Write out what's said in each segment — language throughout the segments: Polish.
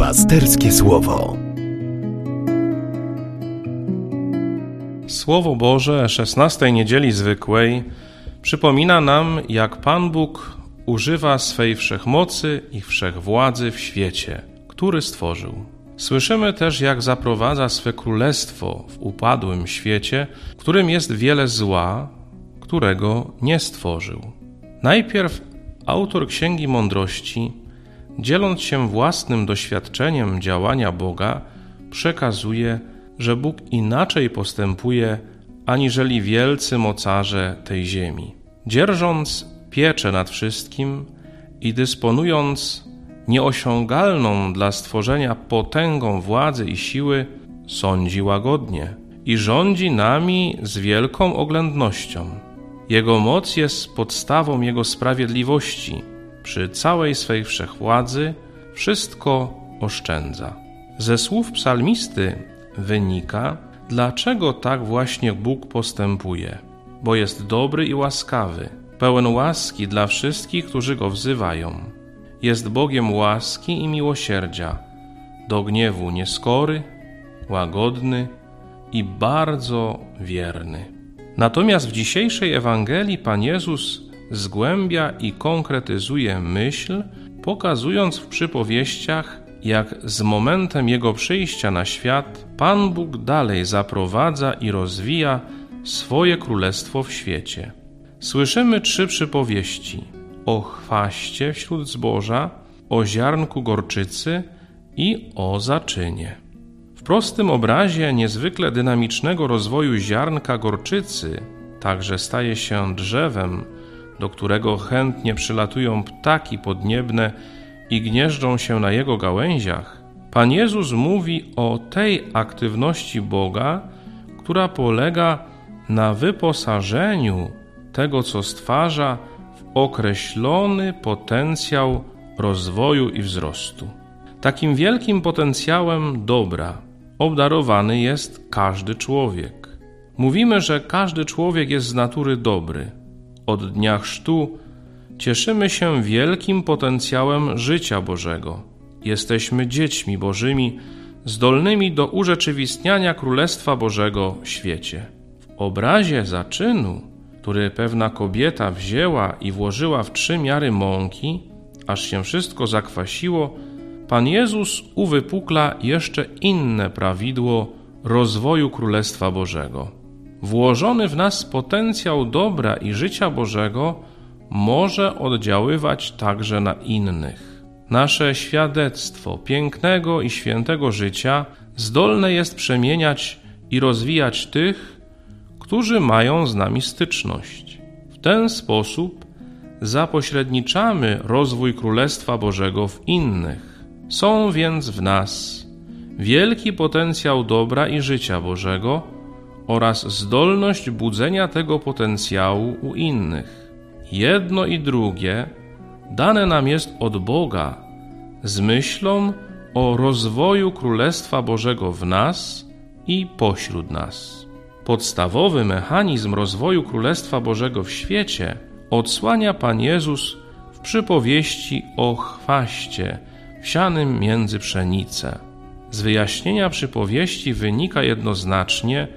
Pasterskie Słowo. Słowo Boże 16 niedzieli zwykłej przypomina nam, jak Pan Bóg używa swej wszechmocy i wszechwładzy w świecie, który stworzył. Słyszymy też, jak zaprowadza swe królestwo w upadłym świecie, w którym jest wiele zła, którego nie stworzył. Najpierw autor Księgi Mądrości, dzieląc się własnym doświadczeniem działania Boga, przekazuje, że Bóg inaczej postępuje aniżeli wielcy mocarze tej ziemi. Dzierżąc pieczę nad wszystkim i dysponując nieosiągalną dla stworzenia potęgą władzy i siły, sądzi łagodnie i rządzi nami z wielką oględnością. Jego moc jest podstawą Jego sprawiedliwości. Przy całej swej wszechwładzy wszystko oszczędza. Ze słów psalmisty wynika, dlaczego tak właśnie Bóg postępuje. Bo jest dobry i łaskawy, pełen łaski dla wszystkich, którzy Go wzywają. Jest Bogiem łaski i miłosierdzia, do gniewu nieskory, łagodny i bardzo wierny. Natomiast w dzisiejszej Ewangelii Pan Jezus zgłębia i konkretyzuje myśl, pokazując w przypowieściach, jak z momentem Jego przyjścia na świat Pan Bóg dalej zaprowadza i rozwija swoje królestwo w świecie. Słyszymy 3 przypowieści: o chwaście wśród zboża, o ziarnku gorczycy i o zaczynie. W prostym obrazie niezwykle dynamicznego rozwoju ziarnka gorczycy, także staje się drzewem, do którego chętnie przylatują ptaki podniebne i gnieżdżą się na jego gałęziach, Pan Jezus mówi o tej aktywności Boga, która polega na wyposażeniu tego, co stwarza, w określony potencjał rozwoju i wzrostu. Takim wielkim potencjałem dobra obdarowany jest każdy człowiek. Mówimy, że każdy człowiek jest z natury dobry. Od dnia chrztu cieszymy się wielkim potencjałem życia Bożego. Jesteśmy dziećmi Bożymi, zdolnymi do urzeczywistniania Królestwa Bożego w świecie. W obrazie zaczynu, który pewna kobieta wzięła i włożyła w 3 miary mąki, aż się wszystko zakwasiło, Pan Jezus uwypukla jeszcze inne prawidło rozwoju Królestwa Bożego. Włożony w nas potencjał dobra i życia Bożego może oddziaływać także na innych. Nasze świadectwo pięknego i świętego życia zdolne jest przemieniać i rozwijać tych, którzy mają z nami styczność. W ten sposób zapośredniczamy rozwój Królestwa Bożego w innych. Są więc w nas wielki potencjał dobra i życia Bożego oraz zdolność budzenia tego potencjału u innych. Jedno i drugie dane nam jest od Boga z myślą o rozwoju Królestwa Bożego w nas i pośród nas. Podstawowy mechanizm rozwoju Królestwa Bożego w świecie odsłania Pan Jezus w przypowieści o chwaście wsianym między pszenicę. Z wyjaśnienia przypowieści wynika jednoznacznie,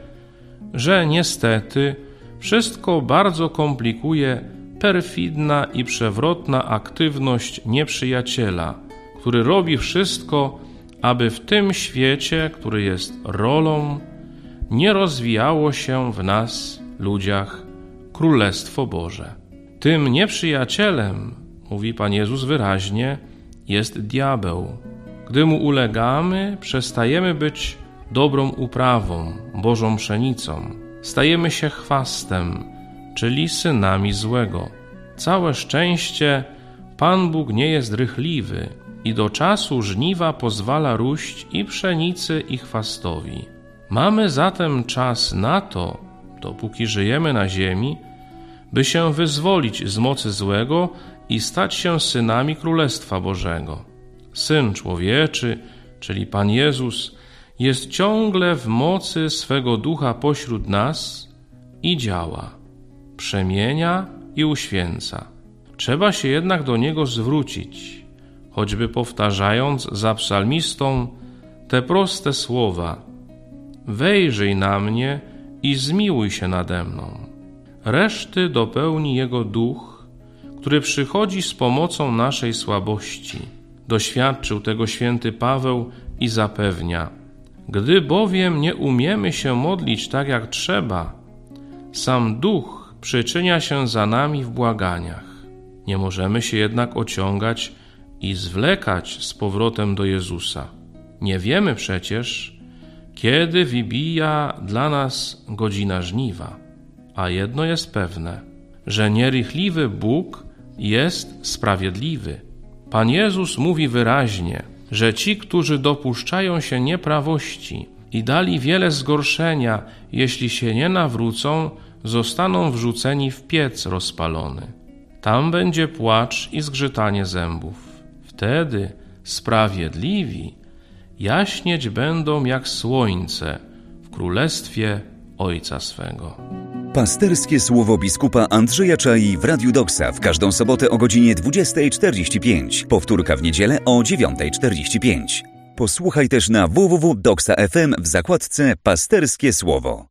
że niestety wszystko bardzo komplikuje perfidna i przewrotna aktywność nieprzyjaciela, który robi wszystko, aby w tym świecie, który jest rolą, nie rozwijało się w nas, ludziach, Królestwo Boże. Tym nieprzyjacielem, mówi Pan Jezus wyraźnie, jest diabeł. Gdy mu ulegamy, przestajemy być dobrą uprawą, Bożą pszenicą. Stajemy się chwastem, czyli synami złego. Całe szczęście Pan Bóg nie jest rychliwy i do czasu żniwa pozwala róść i pszenicy, i chwastowi. Mamy zatem czas na to, dopóki żyjemy na ziemi, by się wyzwolić z mocy złego i stać się synami Królestwa Bożego. Syn Człowieczy, czyli Pan Jezus, jest ciągle w mocy swego Ducha pośród nas i działa, przemienia i uświęca. Trzeba się jednak do Niego zwrócić, choćby powtarzając za psalmistą te proste słowa: wejrzyj na mnie i zmiłuj się nade mną. Reszty dopełni Jego Duch, który przychodzi z pomocą naszej słabości. Doświadczył tego święty Paweł i zapewnia: gdy bowiem nie umiemy się modlić tak jak trzeba, sam Duch przyczynia się za nami w błaganiach. Nie możemy się jednak ociągać i zwlekać z powrotem do Jezusa. Nie wiemy przecież, kiedy wybija dla nas godzina żniwa. A jedno jest pewne, że nierychliwy Bóg jest sprawiedliwy. Pan Jezus mówi wyraźnie, że ci, którzy dopuszczają się nieprawości i dali wiele zgorszenia, jeśli się nie nawrócą, zostaną wrzuceni w piec rozpalony. Tam będzie płacz i zgrzytanie zębów. Wtedy sprawiedliwi jaśnieć będą jak słońce w królestwie Ojca swego. Pasterskie słowo biskupa Andrzeja Czai w Radiu Doksa w każdą sobotę o godzinie 20:45. Powtórka w niedzielę o 9:45. Posłuchaj też na www.doksa.fm w zakładce Pasterskie Słowo.